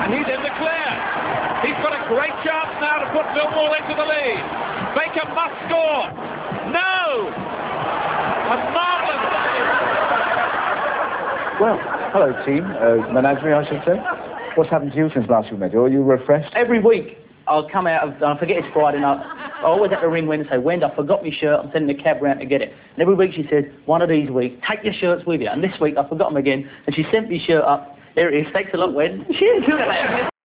He's in the clear. He's got a great chance now to put Millwall into the lead. Baker must score. No! A marvellous... Well, hello team, menagerie I should say. What's happened to you since last we met? Are you refreshed? Every week I'll come out of, I forget it's Friday night, I always have to ring Wendy and say, Wendy, I forgot my shirt, I'm sending a cab round to get it. And every week she says, one of these weeks, take your shirts with you. And this week I forgot them again, and she sent me shirt up. There it is, thanks a lot, Wendy. Cheers, look at that.